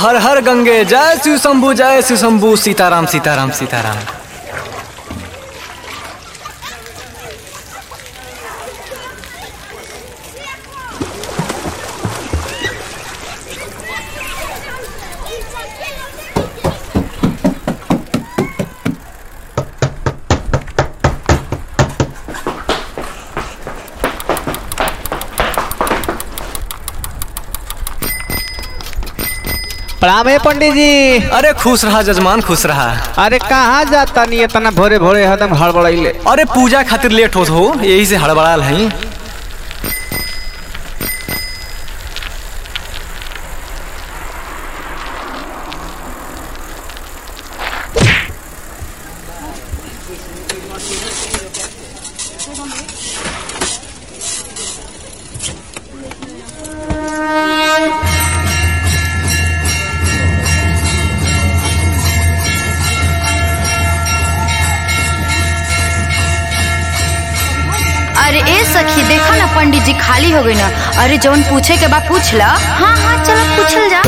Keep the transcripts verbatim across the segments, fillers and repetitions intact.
हर हर गंगे, जय शिव शंभु जय शिव शंभु, सीताराम सीताराम सीताराम। प्रणाम है पंडित जी। अरे खुश रहा जजमान, खुश रहा। अरे कहाँ जाता नहीं इतना भोरे भोरे हदम हड़बड़ाइले। अरे पूजा खातिर लेट होत हो, यही से हड़बड़ाल है। अरे ए सखी देखा ना, पंडित जी खाली हो गई ना। अरे जौन पूछे के बाद पूछ ला। हाँ हाँ चलो पूछल जा।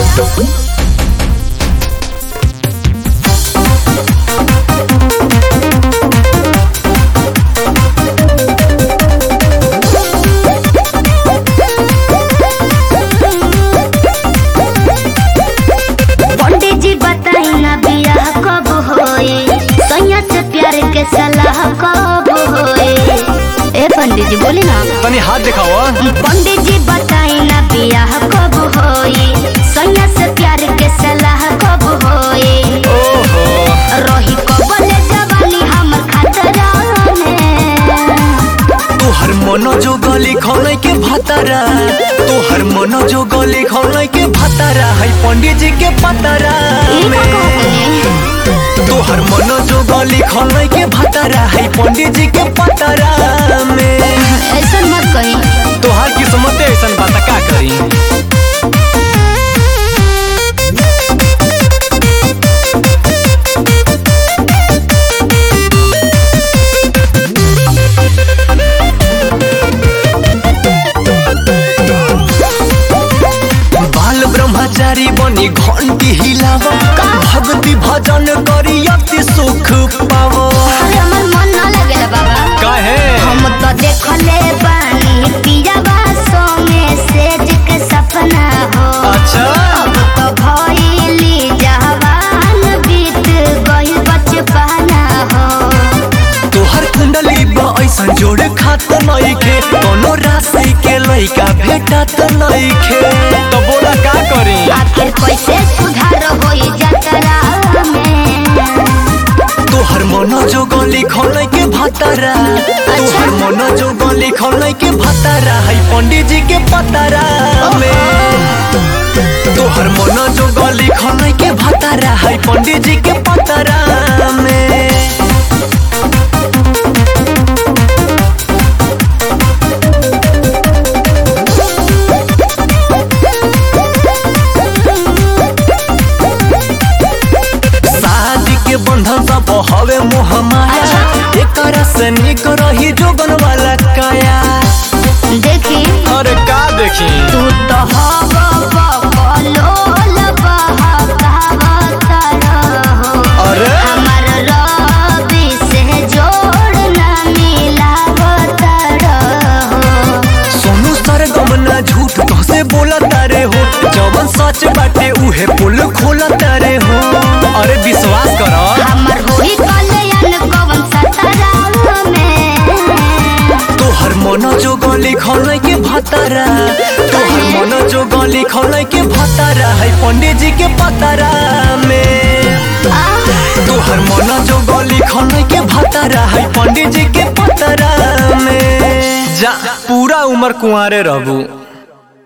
पंडित जी बताई ना बियाह कब होए, सैया से प्यार के सलाह कब होए। ए पंडित जी बोली ना, तनी हाथ दिखाओ। पंडित जी बताई ना बियाह कब होए, सैया से प्यार के सलाह कब होए। ओहो रही कबले जवानी हमर खतरा में। तू हर मनो जो गली खौले के भतरा, तू हर मनो जो गली खौले के भतरा है पंडित जी के पतरा में। तू हर मनो जो गली खौले के भतरा है पंडित जी के पतरा में। ऐसा मत कही। तोहार किस्मत ऐसा बात का करी। बाल ब्रह्मचारी बनी घंटी हिलाव, भक्ति भजन करी अति सुख पावो। अरे हमर मन ना लगेला बाबा। काहे? हम तो देखले बानी पियावा संगे सेज के सपना हो। अच्छा अब तो भइली जवान, बीत गइल बचपना हो। तोहर कुंडली बा ऐसा जोड़ खात नइखे, कोनो राशि के लइका भेटत नइखे। तो बोला का करी? आखिर कैसे सुधार होई जतरा में। तोहर मनो जो गली खौले के भतरा, तोहर मनो जो गली खौले के भतरा है पंडित जी के पतरा में। तोहर मनो जो गली खौले के भतरा है पंडित जी के पतरा में। बंधन सब हवे मोह माया, एकरा से निक रही जोगन वाला काया। देखी अरे का देखी? तू तो हवा बकलोल बहकावत रहो। अरे हमर रवि से जोड़ ना मिलावत रहो। सोनू सरगम ना झूठ तोसे बोला तारे हो, जवन सच बाटे उहे पुल खोला तारे हो। अरे विश्वास करो, हमर होई कल्याण कवन सतरा में। तोहर मनो जो गली खौले के भतरा, तोहर मनो जो गली खौले के भतरा है पंडित जी के पतरा में। तोहर मनो जो गली खौले के भतरा है पंडित जी के पतरा में। जा पूरा उम्र कुंवारे रहबू।